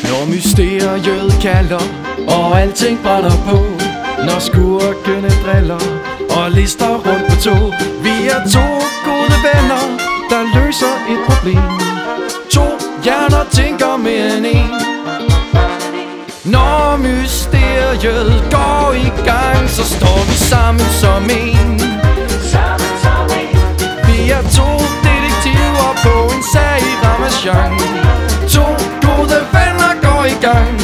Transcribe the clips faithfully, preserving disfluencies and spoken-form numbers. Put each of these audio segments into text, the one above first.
Når mysteriet kalder, og alting brænder på, når skurkene driller, og lister rundt på tog. Vi er to gode venner, der løser et problem. To hjerner tænker mere end en. Når mysteriet går i gang, så står vi sammen som en. Vi er to detektiver på en sag i Ramasjang. To gode venner går i gang.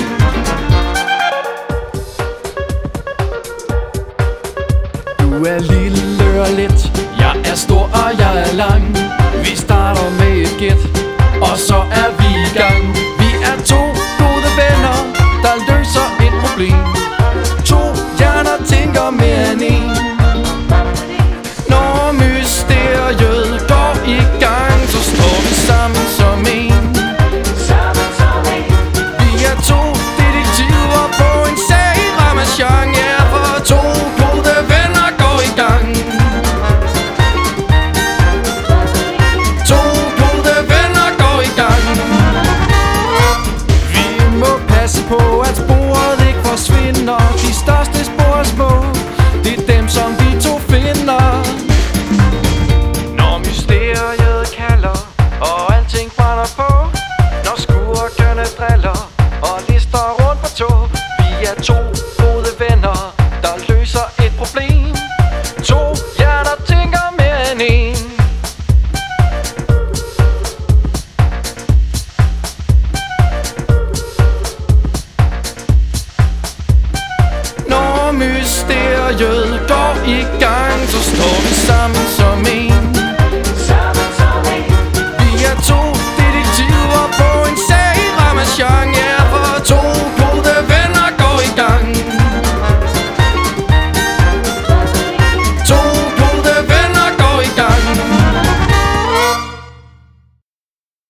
Du er lille og let, jeg er stor og jeg er lang. Vi starter med et gæt, og så er vi i gang. Vi er to gode venner, der løser et problem. To hjerner tænker mere end en. Når mysteriet går i gang, så står vi sammen som en. Vi er to detektiver på en sag i Ramasjang. Ja, for to gode venner går i gang. To gode venner går i gang. Vi må passe på, at sporet ikke forsvinder. De største spor er små, det er dem, som vi to finder. Når mysteriet kalder, og alting brænder på, når skurkene driller, og lister rundt på tog. Vi er to gode venner, der løser et problem. To hjerner tænker mere end en. Når mysteriet går i gang, så står vi sammen som en.